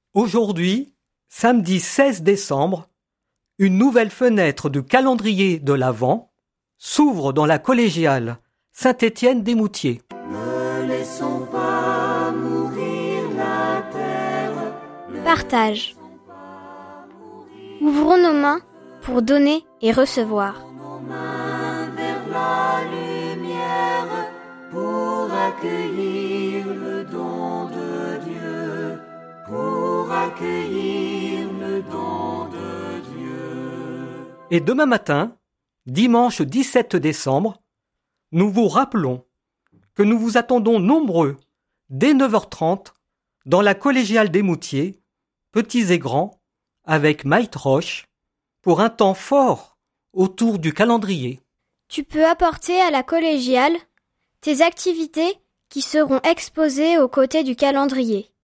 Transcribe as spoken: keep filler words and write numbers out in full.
Aujourd'hui, samedi seize décembre, une nouvelle fenêtre du calendrier de l'Avent s'ouvre dans la collégiale Saint-Étienne-des-Moutiers. Ne laissons pas mourir la terre. Partage. Ouvrons nos mains pour donner et recevoir. Nos mains vers la lumière pour accueillir le don de Dieu, pour accueillir le don de Dieu. Et demain matin, dimanche dix-sept décembre, nous vous rappelons que nous vous attendons nombreux dès neuf heures trente dans la collégiale des Moutiers, petits et grands, avec Maït Roche, pour un temps fort autour du calendrier. Tu peux apporter à la collégiale tes activités qui seront exposées aux côtés du calendrier.